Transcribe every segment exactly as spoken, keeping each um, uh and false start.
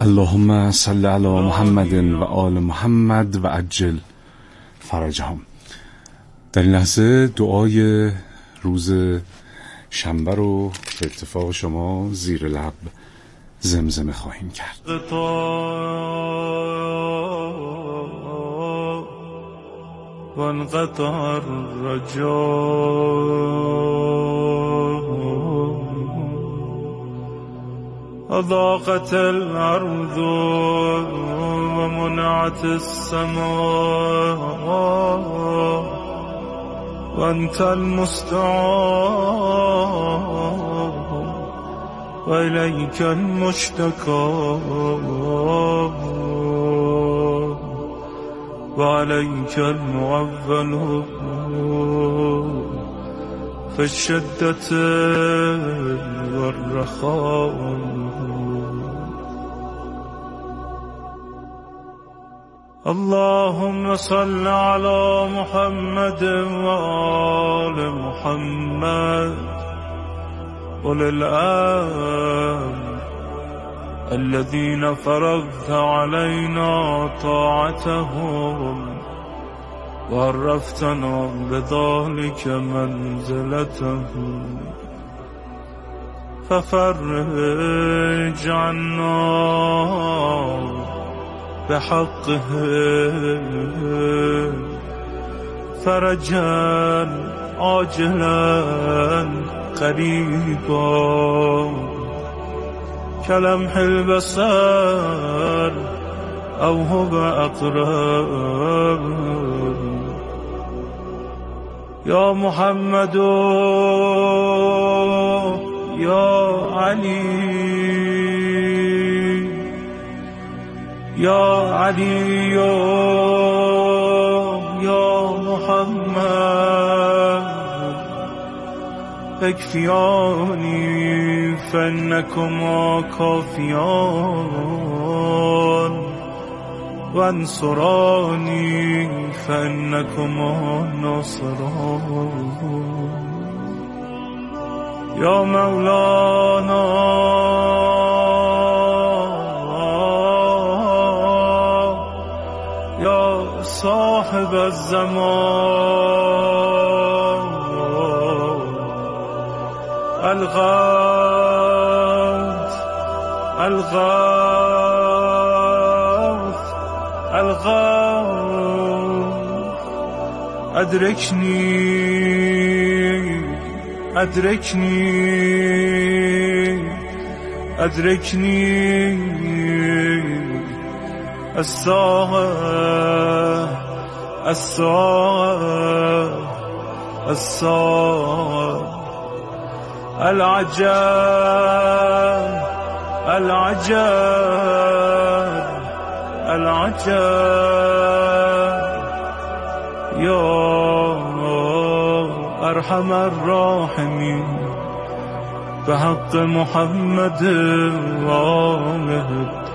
اللهم صل علی محمد و آل محمد و عجل فرجهم. در این لحظه دعای روز شنبه رو به اتفاق شما زیر لب زمزمه خواهیم کرد. و انقطع الرجا اضاقت الارض و منعت السماء و انت المستعان و الیک المشتکا و علیک المعول فی الشدة والرخاء. اللهم صل على محمد وآل محمد أولي الأمر الذين فرضت علينا طاعتهم وعرفتنا بذلك منزلتهم ففرج عنا بحقهم فرجا عاجلا قريبا كلمح البصر أو هو أقرب. يا محمد يا علي يا علي يا محمد اكفياني فإنكما كافيان وانصراني فإنكما ناصران. يا مولانا يا صاحب الزمان الغوث الغوث الغوث أدركني أدركني أدركني الساعة الساعة الساعة العجاب العجاب العجاب. يا أرحم الراحمين بحق محمد وآله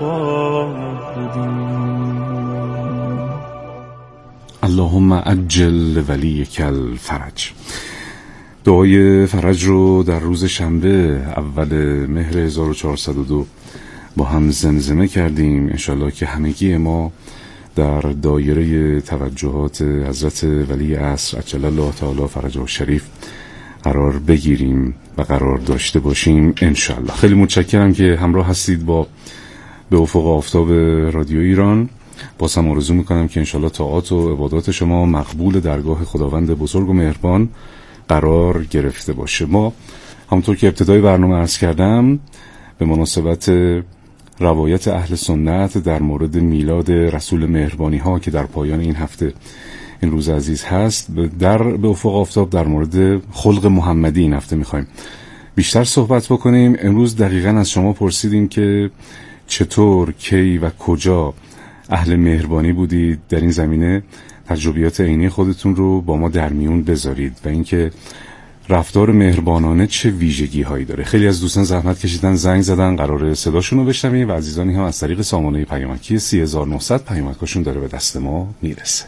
الطاهرين. اللهم عجل ولیک الفرج. دعای فرج رو در روز شنبه اول مهر هزار و چهارصد و دو با هم زمزمه کردیم. انشالله که همگی ما در دایره توجهات حضرت ولی عصر عجل الله تعالی فرجه شریف قرار بگیریم و قرار داشته باشیم انشالله. خیلی متشکرم که همراه هستید با به افق آفتاب رادیو ایران. بازم آرزو میکنم که انشالله طاعات و عبادات شما مقبول درگاه خداوند بزرگ و مهربان قرار گرفته باشه. ما همونطور که ابتدای برنامه عرض کردم به مناسبت روایت اهل سنت در مورد میلاد رسول مهربانی ها که در پایان این هفته این روز عزیز هست، در به افق آفتاب در مورد خلق محمدی این هفته میخوایم بیشتر صحبت بکنیم. امروز دقیقاً از شما پرسیدیم که چطور، کی و کجا اهل مهربانی بودید. در این زمینه تجربیات عینی خودتون رو با ما در میون بذارید و اینکه رفتار مهربانانه چه ویژگی هایی داره. خیلی از دوستان زحمت کشیدن، زنگ زدن، قراره صداشون رو بشنویم و عزیزانی هم از طریق سامانه پیامکی سی هزار و نهصد پیامکاشون داره به دست ما میرسه.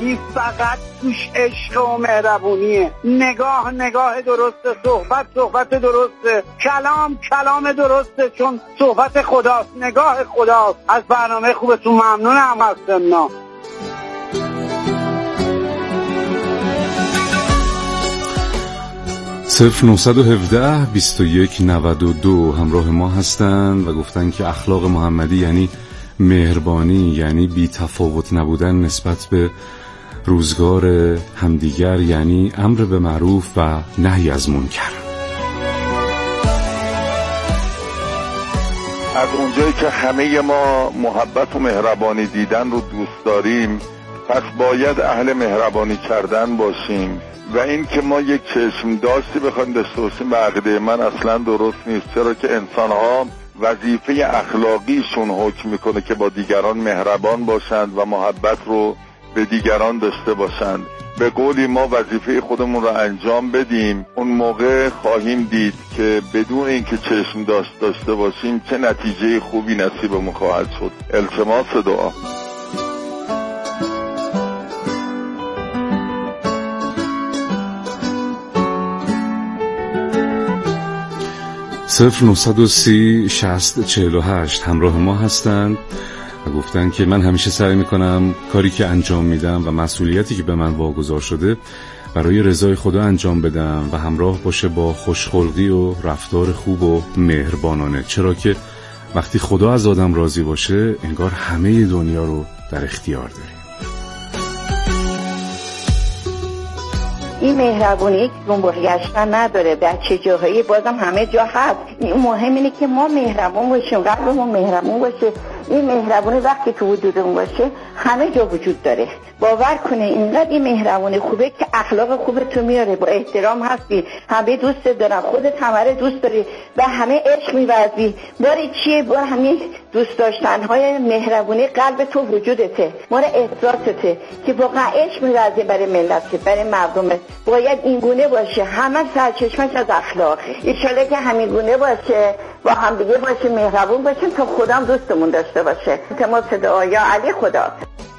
زندگی فقط توش عشق و مهربونیه. نگاه نگاه درسته، صحبت صحبت درسته، کلام کلام درسته، چون صحبت خداست، نگاه خداست. از برنامه خوبتون ممنونم. هستم صفر نهصد و هفده بیست و یک نود و دو همراه ما هستند و گفتن که اخلاق محمدی یعنی مهربانی، یعنی بی تفاوت نبودن نسبت به روزگار همدیگر، یعنی امر به معروف و نهی از منکر. از اونجایی که همه ما محبت و مهربانی دیدن رو دوست داریم، پس باید اهل مهربانی کردن باشیم و این که ما یک چشم داشتی بخوایم داشته باشیم به عقیده من اصلا درست نیست، چرا که انسان‌ها وظیفه اخلاقیشون حکم میکنه که با دیگران مهربان باشند و محبت رو به دیگران داشته باشند. به قولی ما وظیفه خودمون رو انجام بدیم، اون موقع خواهیم دید که بدون اینکه چشم داشت داشته باشیم چه نتیجه خوبی نصیبمون خواهد شد. التماس دعا. صفر نهصد و سی شصت چهل و هشت همراه ما هستند و گفتن که من همیشه سعی میکنم کاری که انجام میدم و مسئولیتی که به من واگذار شده برای رضای خدا انجام بدم و همراه باشه با خوشخلقی و رفتار خوب و مهربانانه، چرا که وقتی خدا از آدم راضی باشه انگار همه دنیا رو در اختیار داریم. این مهربونی که گنبه گشتن نداره، بچه جاهایی بازم همه جا هست. این مهم اینه که ما مهربون باشیم، قلبمون مهربون باشه. این مهربونی وقتی تو وجودمون باشه همه جا وجود داره. باور کنه اینقدر این مهربونی خوبه که اخلاق خوبه تو میاره، با احترام هستی، همه دوست دارن، خودت همه دوست داری و همه عشق می‌ورزی. باری چیه؟ بار همین دوست داشتن‌های مهربونی قلب تو وجودته، مال احساسته که واقعا عشق می‌ورزی برای ملت، برای مردم. باید این گونه باشه، همه سرچشمش از اخلاق. ان شاءالله که همین گونه باشه، با هم دیگه باشه، مهربون باشیم تا خودم دوستمون داشته باشه. التماس دعا یا علی خدا.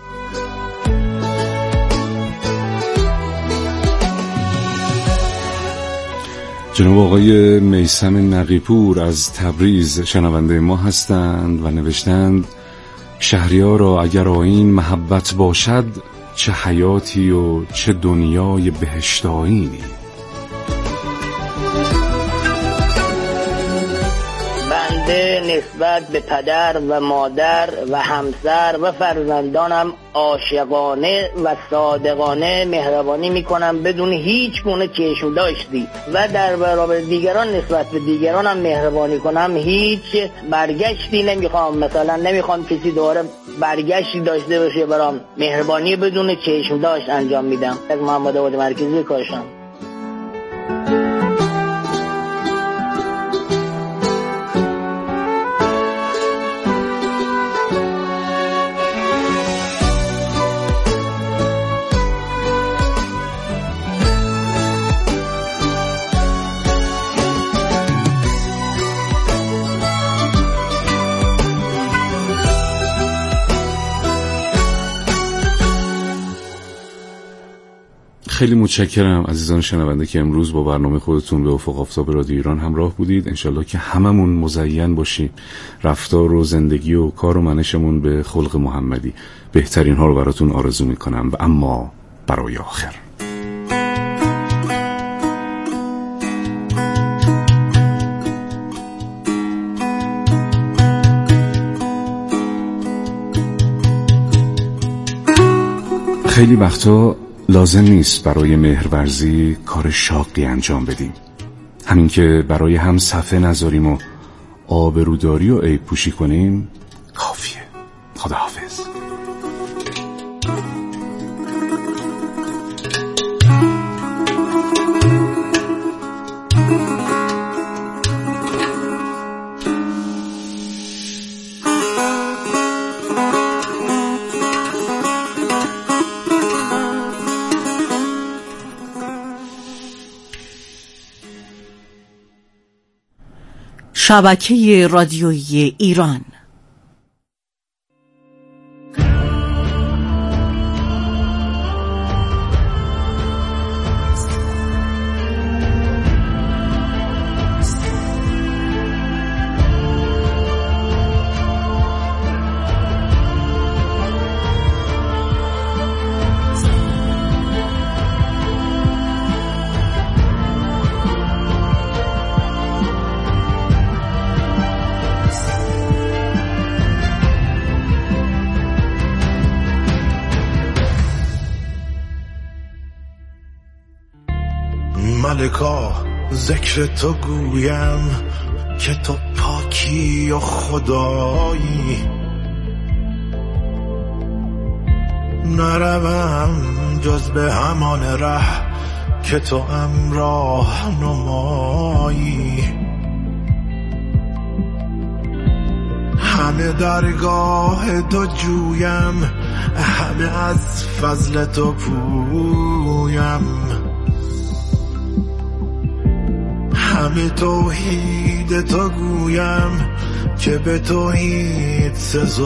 جناب آقای میثم نقیپور از تبریز شنونده ما هستند و نوشتند شهریارا اگر آیین محبت باشد چه حیاتی و چه دنیای بهشتایینی. بنده نسبت به پدر و مادر و همسر و فرزندانم عاشقانه و صادقانه مهربانی میکنم بدون هیچ گونه چشم داشتی و در برابر دیگران نسبت به دیگرانم مهربانی کنم. هیچ برگشتی نمیخوام، مثلا نمیخوام کسی دوباره برگشتی داشته باشه برام. مهربانی بدون چشم داشت انجام میدم. از محمد آباد مرکزی کاشان. خیلی متشکرم عزیزان شنونده که امروز با برنامه خودتون به افق آفتاب رادیو ایران همراه بودید. انشالله که هممون مزین باشیم، رفتار و زندگی و کار و منشمون به خلق محمدی. بهترین ها رو براتون آرزو میکنم و اما برای آخر خیلی وقتا لازم نیست برای مهرورزی کار شاقی انجام بدیم. همین که برای هم صفحه نذاریم و آبروداری و عیب پوشی کنیم کافیه. خداحافظ. شبکه رادیویی ایران. ملکا ذکر تو گویم که تو پاکی و خدایی، نروم جز به همان ره که تو هم راه نمایی. همه درگاه تو جویم، همه از فضل تو پویم، همه توحید تو گویم که به توحید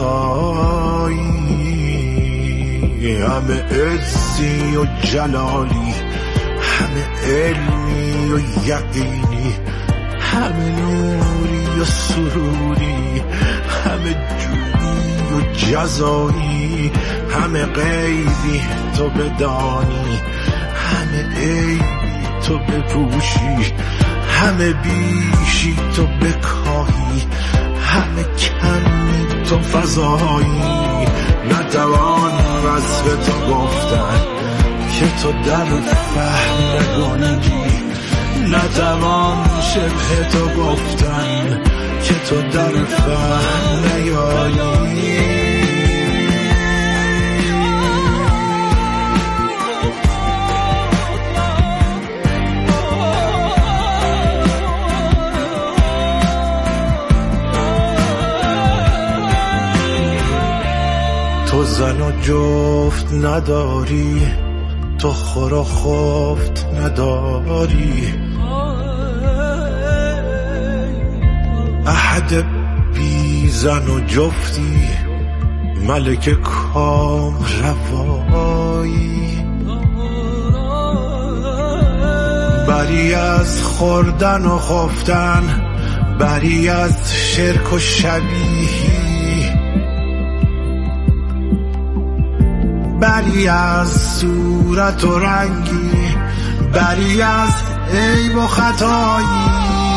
سزایی. همه عزی و جلالی، همه علمی و یقینی، همه نوری و سروری، همه جودی و جزایی، همه غیبی تو بدانی، همه عیبی تو بپوشی، همه بیشی تو بکاهی، همه کمی تو فضایی. نتوان وصف تو گفتن که تو در فهم نگنجی، نتوان شبه تو گفتن که تو در فهم نیایی. تو زن و جفت نداری، تو خور و خفت نداری، احد بی زن و جفتی، ملک کام روایی. بری از خوردن و خفتن، بری از شرک و شبیهی، بری از صورت و رنگی، بری از عیب و خطایی.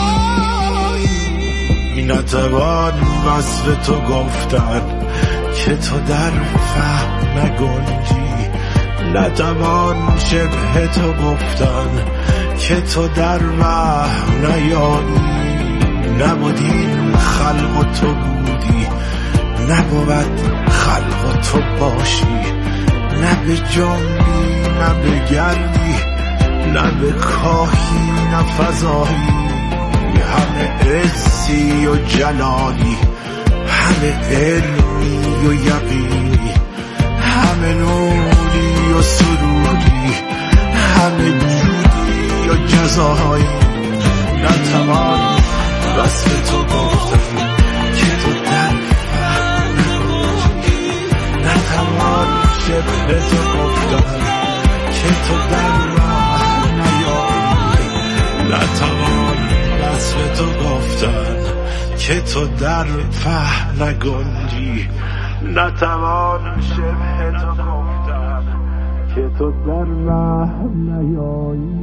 نتوان وصف تو گفتن که تو در فهم نگنجی، نتوان شبه تو گفتن که تو در وهم نیایی. نبودین خلق و تو بودی، نبود خلق و تو باشی، نه به جنبی نه به گردی، نه به کاهی نه فضایی. همه عزی و جلالی، همه علمی و یقینی، همه نوری و سروری، همه جودی و جزایی. نتوان وصف تو گفتن که تو در فهم نگنجی، نتوان شبه تو گفتن که تو در راه نیایی. نتوان وصف تو گفتن که تو در فهم نگنجی، نتوان شبه تو گفتن که تو در راه نیایی.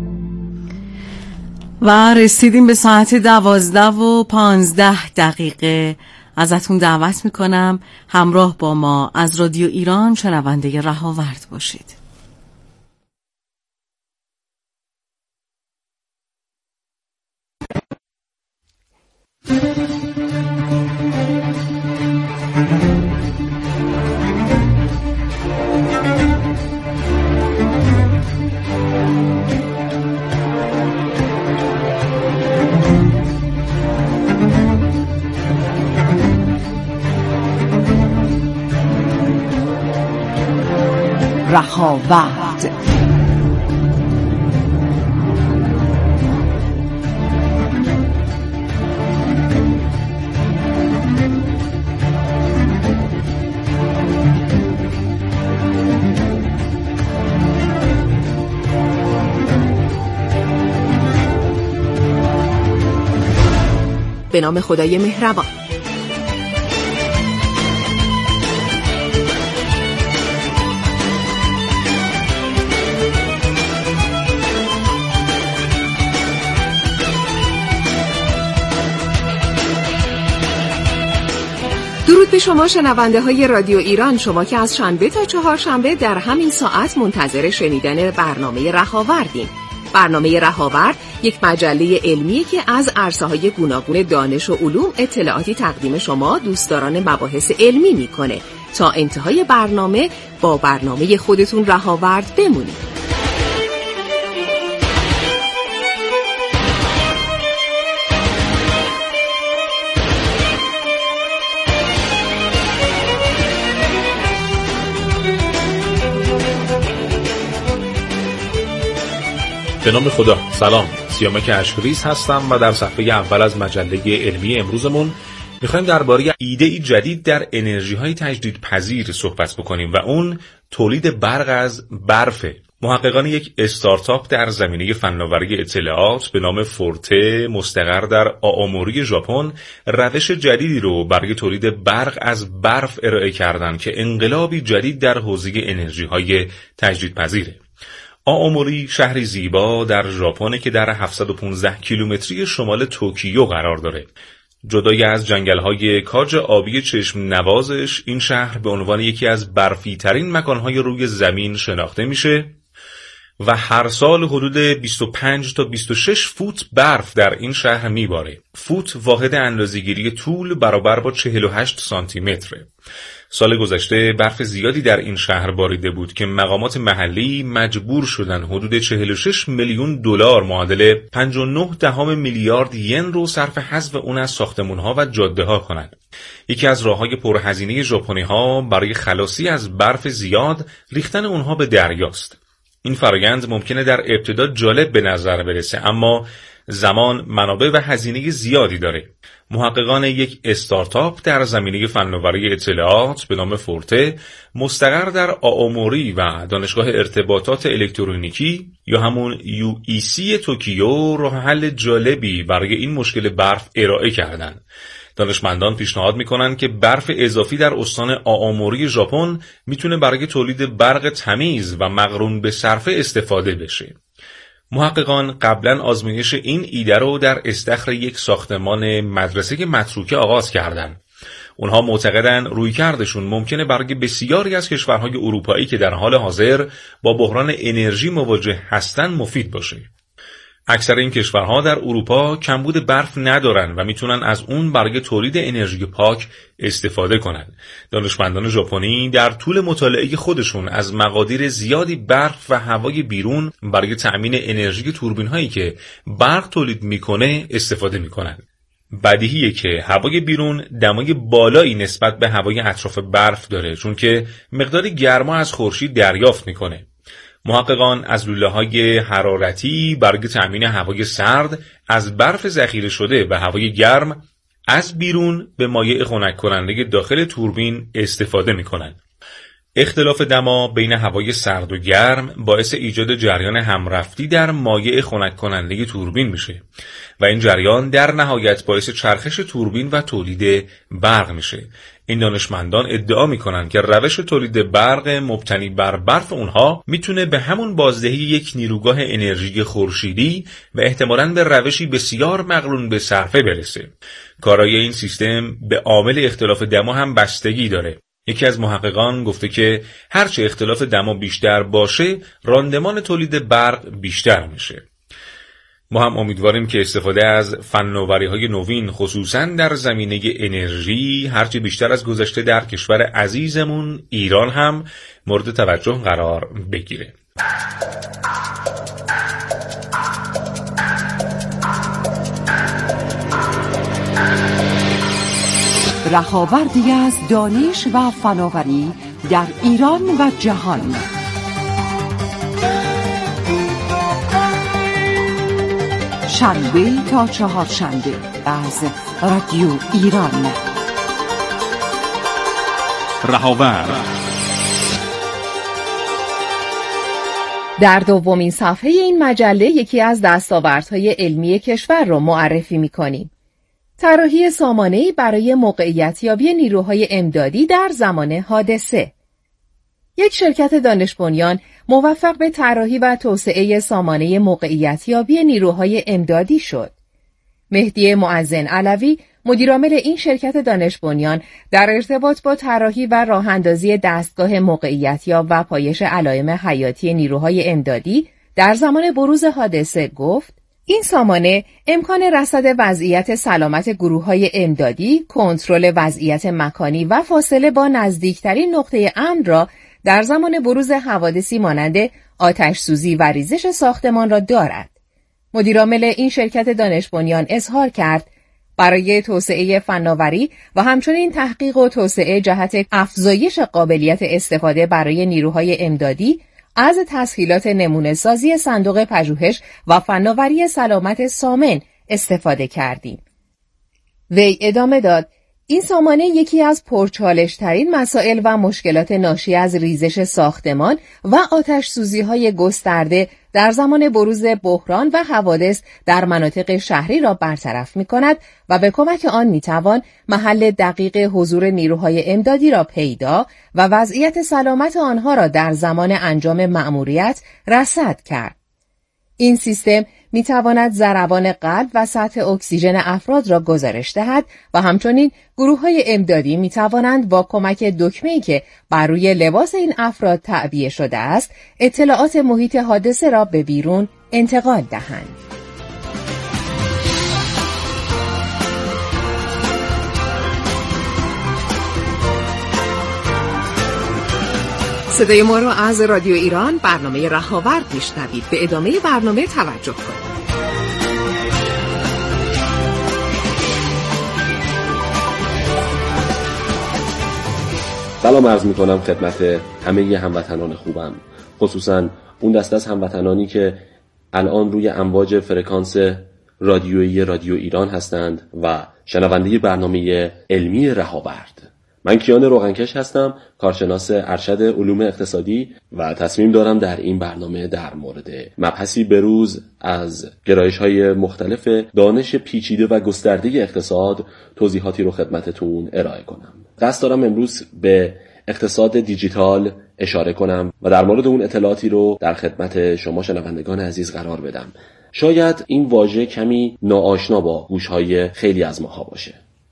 و رسیدیم به ساعت دوازده و پانزده دقیقه. ازتون دعوت میکنم همراه با ما از رادیو ایران شنونده رهاورد باشید. رهاورد به نام خدای مهربان. درود به شما شنونده های رادیو ایران، شما که از شنبه تا چهارشنبه در همین ساعت منتظر شنیدن برنامه رهاوردین. برنامه رهاورد یک مجله علمی که از عرصه‌های گوناگون دانش و علوم اطلاعاتی تقدیم شما دوستداران مباحث علمی میکنه. تا انتهای برنامه با برنامه خودتون رهاورد بمونید. به نام خدا. سلام، سیامک اشکریز هستم و در صفحه اول از مجله علمی امروزمون میخوایم درباره ایده‌ای جدید در انرژی‌های تجدیدپذیر صحبت بکنیم و اون تولید برق از برفه. محققان یک استارتاپ در زمینه فناوری اطلاعات به نام فورته مستقر در آواموری ژاپن روش جدیدی رو برای تولید برق از برف ارائه کردن که انقلابی جدید در حوزه انرژی‌های تجدیدپذیره. آواموری شهری زیبا در ژاپن که در هفتصد و پانزده کیلومتری شمال توکیو قرار داره. جدای از جنگل‌های کاج آبی چشم نوازش، این شهر به عنوان یکی از برفی ترین مکان‌های روی زمین شناخته میشه و هر سال حدود بیست و پنج تا بیست و شش فوت برف در این شهر میباره. فوت واحد اندازه‌گیری طول برابر با چهل و هشت سانتی متره. سال گذشته برف زیادی در این شهر باریده بود که مقامات محلی مجبور شدن حدود چهل و شش میلیون دلار معادل پنجاه و نه دهم میلیارد ین رو صرف حذف اون از ساختمان‌ها و جاده‌ها کنند. یکی از راه‌های پرهزینه ژاپنی‌ها برای خلاصی از برف زیاد ریختن اونها به دریاست. این فرآیند ممکنه در ابتدا جالب به نظر برسه، اما زمان، منابع و هزینه زیادی داره. محققان یک استارتاپ در زمینه فناوری اطلاعات به نام فورته مستقر در آواموری و دانشگاه ارتباطات الکترونیکی یا همون یو ای سی توکیو راه حل جالبی برای این مشکل برف ارائه کردند. دانشمندان پیشنهاد میکنن که برف اضافی در استان آواموری ژاپن میتونه برای تولید برق تمیز و مقرون به صرفه استفاده بشه. محققان قبلا آزمایش این ایده رو در استخر یک ساختمان مدرسه متروکه آغاز کردند. اونها معتقدن رویکردشون ممکنه برای بسیاری از کشورهای اروپایی که در حال حاضر با بحران انرژی مواجه هستن مفید باشه. اکثر این کشورها در اروپا کمبود برف ندارن و میتونن از اون برای تولید انرژی پاک استفاده کنن. دانشمندان ژاپنی در طول مطالعه خودشون از مقادیر زیادی برف و هوای بیرون برای تأمین انرژی توربین هایی که برق تولید میکنه استفاده میکنن. بدیهیه که هوای بیرون دمای بالایی نسبت به هوای اطراف برف داره، چون که مقدار گرما از خورشید دریافت میکنه. محققان از لوله‌های حرارتی برای تأمین هوای سرد از برف ذخیره شده و هوای گرم از بیرون به مایع خنک کننده داخل توربین استفاده می‌کنند. اختلاف دما بین هوای سرد و گرم باعث ایجاد جریان همرفتی در مایع خنک کننده توربین میشه و این جریان در نهایت باعث چرخش توربین و تولید برق میشه. این دانشمندان ادعا میکنن که روش تولید برق مبتنی بر برف اونها میتونه به همون بازدهی یک نیروگاه انرژی خورشیدی و احتمالاً به روشی بسیار مقرون به صرفه برسه. کارایی این سیستم به عامل اختلاف دما هم بستگی داره. یکی از محققان گفته که هرچه اختلاف دما بیشتر باشه، راندمان تولید برق بیشتر میشه. ما هم امیدواریم که استفاده از فناوری‌های نوین خصوصاً در زمینه انرژی هرچه بیشتر از گذشته در کشور عزیزمون ایران هم مورد توجه قرار بگیره. رهاوردی از دانش و فناوری در ایران و جهان. شنبه تا چهارشنبه از رادیو ایران. رهاورد در دومین صفحه این مجله یکی از دستاوردهای علمی کشور را معرفی می‌کنیم. طراحی سامانه‌ای برای موقعیت‌یابی نیروهای امدادی در زمان حادثه. یک شرکت دانش بنیان موفق به طراحی و توسعه سامانه موقعیت‌یابی نیروهای امدادی شد. مهدی معزن علوی، مدیرعامل این شرکت دانش بنیان، در ارتباط با طراحی و راه‌اندازی دستگاه موقعیت‌یاب و پایش علائم حیاتی نیروهای امدادی در زمان بروز حادثه گفت این سامانه امکان رصد وضعیت سلامت گروه‌های امدادی، کنترل وضعیت مکانی و فاصله با نزدیکترین نقطه امن را در زمان بروز حوادثی مانند آتش سوزی و ریزش ساختمان را دارد. مدیرعامل این شرکت دانش بنیان اظهار کرد برای توسعه فناوری و همچنین تحقیق و توسعه جهت افزایش قابلیت استفاده برای نیروهای امدادی از تسهیلات نمونه سازی صندوق پژوهش و فناوری سلامت سامن استفاده کردیم. وی ادامه داد این سامانه یکی از پرچالش‌ترین مسائل و مشکلات ناشی از ریزش ساختمان و آتش سوزی‌های گسترده در زمان بروز بحران و حوادث در مناطق شهری را برطرف می‌کند و به کمک آن می‌توان محل دقیق حضور نیروهای امدادی را پیدا و وضعیت سلامت آنها را در زمان انجام مأموریت رصد کرد. این سیستم می تواند ضربان قلب و سطح اکسیژن افراد را گزارش دهد و همچنین گروه‌های امدادی می توانند با کمک دکمه‌ای که بر روی لباس این افراد تعبیه شده است، اطلاعات محیط حادثه را به بیرون انتقال دهند. صدای ما را از رادیو ایران برنامه رهاورد میشنوید. به ادامه برنامه توجه کنید. سلام عرض میکنم خدمت همه هموطنان خوبم، خصوصا اون دسته از هموطنانی که الان روی امواج فرکانس رادیویی رادیو ایران هستند و شنونده برنامه علمی رهاورد. من کیان روغنکش هستم، کارشناس ارشد علوم اقتصادی و تصمیم دارم در این برنامه در مورد مبحثی بروز از گرایش‌های مختلف دانش پیچیده و گسترده اقتصاد توضیحاتی رو خدمتتون ارائه کنم. قصد دارم امروز به اقتصاد دیجیتال اشاره کنم و در مورد اون اطلاعاتی رو در خدمت شما شنوندگان عزیز قرار بدم. شاید این واژه کمی ناآشنا با گوش‌های خیلی از ماها باشه.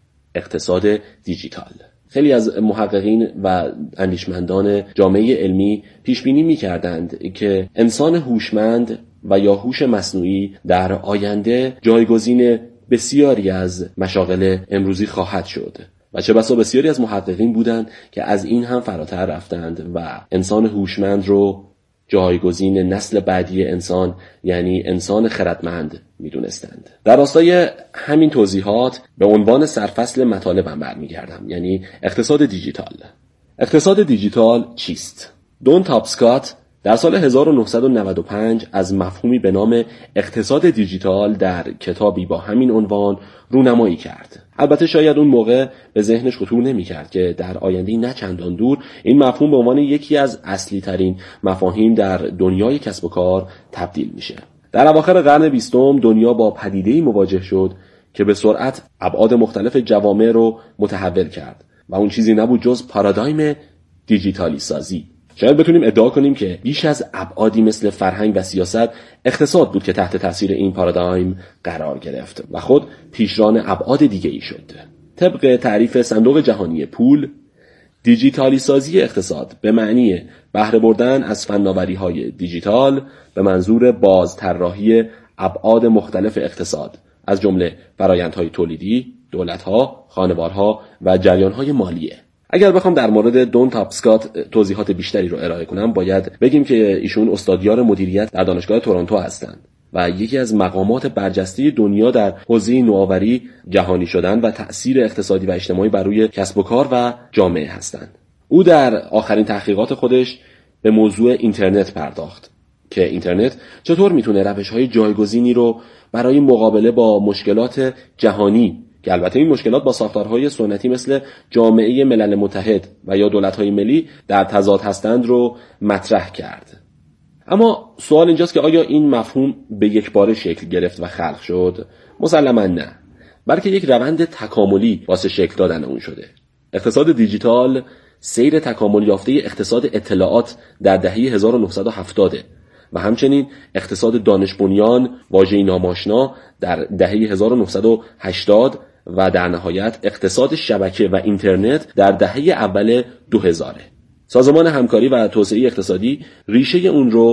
اقتصاد دیجیتال. خیلی از محققین و اندیشمندان جامعه علمی پیش بینی می‌کردند که انسان هوشمند و یا هوش مصنوعی در آینده جایگزین بسیاری از مشاغل امروزی خواهد شد و چه بسا بسیاری از محققین بودند که از این هم فراتر رفتند و انسان هوشمند رو جایگزین نسل بعدی انسان یعنی انسان خردمند میدونستند. در راستای همین توضیحات به عنوان سرفصل مطالبم برمیگردم، یعنی اقتصاد دیجیتال. اقتصاد دیجیتال چیست؟ دون تاپسکات در سال هزار و نهصد و نود و پنج از مفهومی به نام اقتصاد دیجیتال در کتابی با همین عنوان رونمایی کرد. البته شاید اون موقع به ذهنش خطور نمی‌کرد که در آینده نه چندان دور این مفهوم به عنوان یکی از اصلی ترین مفاهیم در دنیای کسب و کار تبدیل میشه. در اواخر قرن بیستم دنیا با پدیده‌ای مواجه شد که به سرعت ابعاد مختلف جوامع رو متحول کرد و اون چیزی نبود جز پارادایم دیجیتالی سازی. شاید بتونیم ادعا کنیم که بیش از ابعادی مثل فرهنگ و سیاست اقتصاد بود که تحت تاثیر این پارادایم قرار گرفت و خود پیشران ابعاد دیگه‌ای شد. طبق تعریف صندوق جهانی پول، دیجیتالی سازی اقتصاد به معنی بهره بردن از فناوری‌های دیجیتال به منظور بازطراحی ابعاد مختلف اقتصاد از جمله فرآیندهای تولیدی، دولت‌ها، خانوارها و جریان‌های مالیه. اگر بخوام در مورد دون تاپسکات توضیحات بیشتری رو ارائه کنم، باید بگیم که ایشون استادیار مدیریت در دانشگاه تورنتو هستند و یکی از مقامات برجسته دنیا در حوزه نوآوری، جهانی شدن و تأثیر اقتصادی و اجتماعی بر روی کسب و کار و جامعه هستند. او در آخرین تحقیقات خودش به موضوع اینترنت پرداخت که اینترنت چطور میتونه روش‌های جایگزینی رو برای مقابله با مشکلات جهانی که البته این مشکلات با ساختارهای سنتی مثل جامعه ملل متحد و یا دولت‌های ملی در تضاد هستند رو مطرح کرد. اما سوال اینجاست که آیا این مفهوم به یک باره شکل گرفت و خلق شد؟ مسلماً نه، بلکه یک روند تکاملی واسه شکل دادن اون شده. اقتصاد دیجیتال سیر تکامل یافته اقتصاد اطلاعات در دهه هزار و نهصد و هفتاد و همچنین اقتصاد دانش بنیان، واژه‌ای ناماشنا، در دهه هزار و نهصد و هشتاد و در نهایت اقتصاد شبکه و اینترنت در دهه اول دو هزار. سازمان همکاری و توسعه اقتصادی ریشه اون رو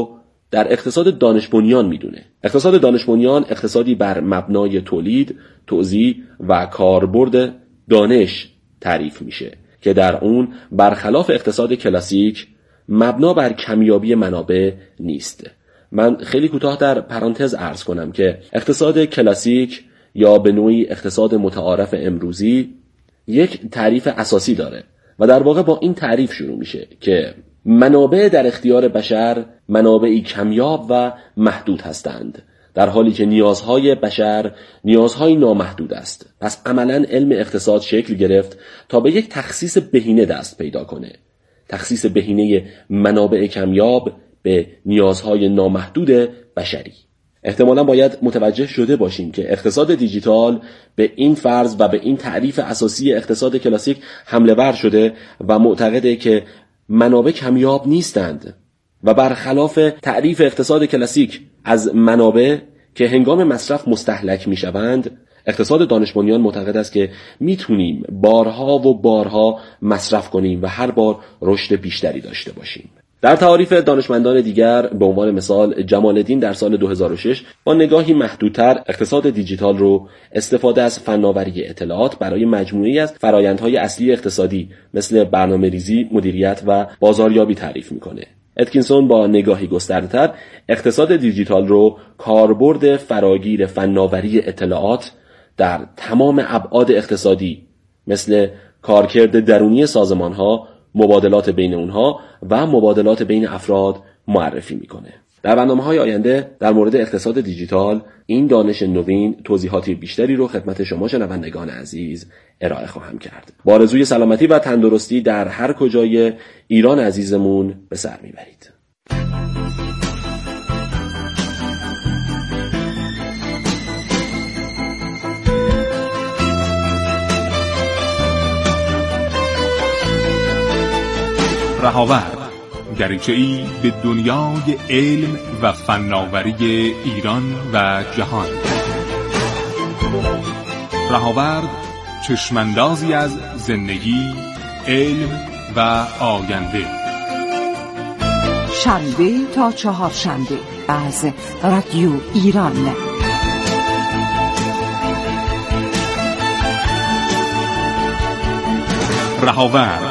در اقتصاد دانش بنیان میدونه. اقتصاد دانش بنیان اقتصادی بر مبنای تولید، توزیع و کاربرد دانش تعریف میشه که در اون برخلاف اقتصاد کلاسیک مبنا بر کمیابی منابع نیست. من خیلی کوتاه در پرانتز عرض کنم که اقتصاد کلاسیک یا به نوعی اقتصاد متعارف امروزی یک تعریف اساسی داره و در واقع با این تعریف شروع میشه که منابع در اختیار بشر منابعی کمیاب و محدود هستند، در حالی که نیازهای بشر نیازهای نامحدود است. پس عملاً علم اقتصاد شکل گرفت تا به یک تخصیص بهینه دست پیدا کنه، تخصیص بهینه منابع کمیاب به نیازهای نامحدود بشری. احتمالاً باید متوجه شده باشیم که اقتصاد دیجیتال به این فرض و به این تعریف اساسی اقتصاد کلاسیک حمله ور شده و معتقده که منابع کمیاب نیستند و برخلاف تعریف اقتصاد کلاسیک از منابع که هنگام مصرف مستهلک میشوند، اقتصاد دانش بنیان معتقد است که میتونیم بارها و بارها مصرف کنیم و هر بار رشد بیشتری داشته باشیم. در تعاریف دانشمندان دیگر به عنوان مثال جمال الدین در سال دو هزار و شش با نگاهی محدودتر اقتصاد دیجیتال رو استفاده از فناوری اطلاعات برای مجموعه‌ای از فرآیندهای اصلی اقتصادی مثل برنامه‌ریزی، مدیریت و بازاریابی تعریف میکنه. اتکینسون با نگاهی گسترده‌تر اقتصاد دیجیتال رو کاربرد فراگیر فناوری اطلاعات در تمام ابعاد اقتصادی مثل کارکرد درونی سازمان‌ها، مبادلات بین اونها و مبادلات بین افراد معرفی میکنه. در برنامه‌های آینده در مورد اقتصاد دیجیتال این دانش نوین توضیحاتی بیشتری رو خدمت شما شنوندگان عزیز ارائه خواهم کرد. با آرزوی سلامتی و تندرستی در هر کجای ایران عزیزمون به سر میبرید. رهاورد، دریچه‌ای به دنیای علم و فناوری ایران و جهان. رهاورد، چشماندازی از زندگی، علم و آینده. شنبه تا چهارشنبه از رادیو ایران. رهاورد.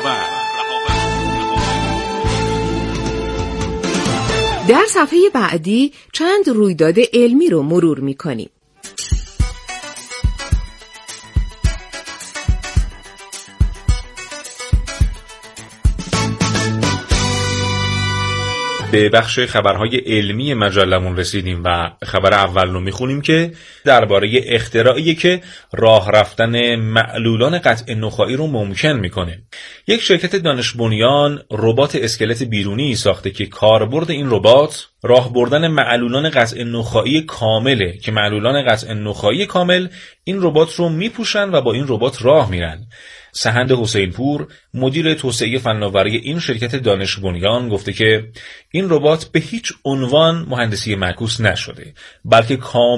در صفحه بعدی چند رویداد علمی رو مرور می‌کنیم. به بخش خبرهای علمی مجلمون رسیدیم و خبر اول رو میخونیم که درباره اختراعی که راه رفتن معلولان قطع نخاعی رو ممکن میکنه. یک شرکت دانش بنیان ربات اسکلت بیرونی ساخته که کاربرد این ربات راه بردن معلولان قطع نخاعی کامله که معلولان قطع نخاعی کامل این ربات رو میپوشن و با این ربات راه میرن. سهند حسین پور مدیر توسعه فناوری این شرکت دانش بنیان گفته که این ربات به هیچ عنوان مهندسی معکوس نشده بلکه کامل